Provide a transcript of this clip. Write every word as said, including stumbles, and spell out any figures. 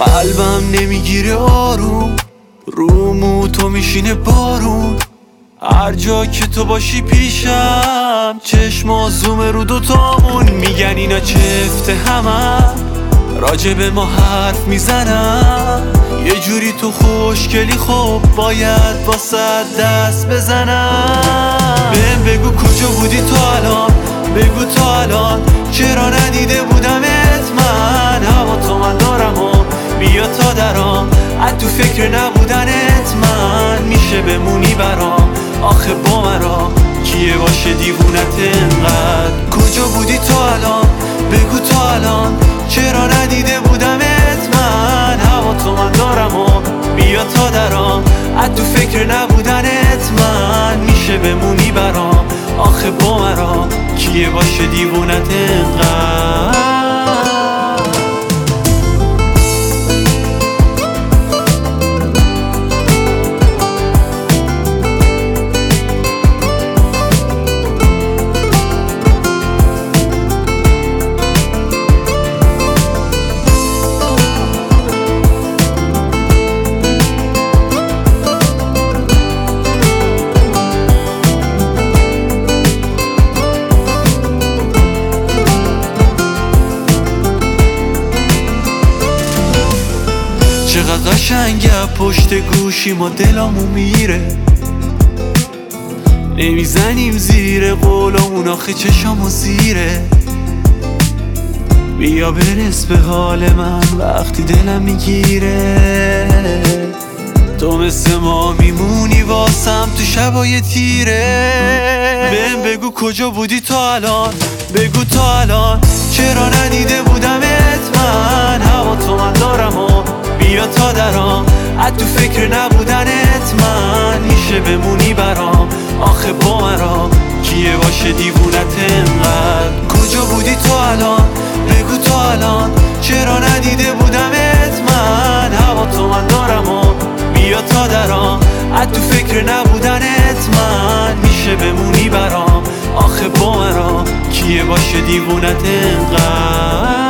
قلبم نمیگیره آروم، رومو تو میشینه بارون. هر جا که تو باشی پیشم، چشما زومه رو دوتامون. میگن اینا چفته همه راجع به ما حرف میزنم. یه جوری تو خوشگلی خب باید واسه دست بزنم. بهم بگو کجا بودی تو الان، بگو تو الان چرا ندیده بودمت من. هوا تو من دارم و بیا تا درام، از تو فکر نبودنت من. میشه بمونی برام آخه با مرا، کیه باشه دیوونت انقدر. کجا بودی تو الان، بگو تو الان چرا ندیده بودمت من. هوا تو من دارم و بیا تا درام، از تو فکر نبودنت من. میشه بمونی برام آخه با مرا، کیه باشه دیوونت انقدر. چقدر قشنگه پشت گوشی ما دلامو میره. نمیزنیم زیر قولمون آخه چشامو زیره. بیا برس به حال من وقتی دلم میگیره. تو مثل ما میمونی واسم تو شبای تیره. بهم بگو کجا بودی تو الان، بگو تو الان چرا ندیده بودمت من. هوا تو من دارم و بیا تا درام، از تو فکر نبودنت من. میشه بمونی برام آخه با مرا، کیه باشه دیوونت انقدر. کجا بودی تو الان، بگو تو الان چرا ندیده بودمت من. هوا تو من دارم و بیا تا درام، از تو فکر نبودنت من. میشه بمونی برام آخه با مرا، کیه باشه دیوونت انقدر.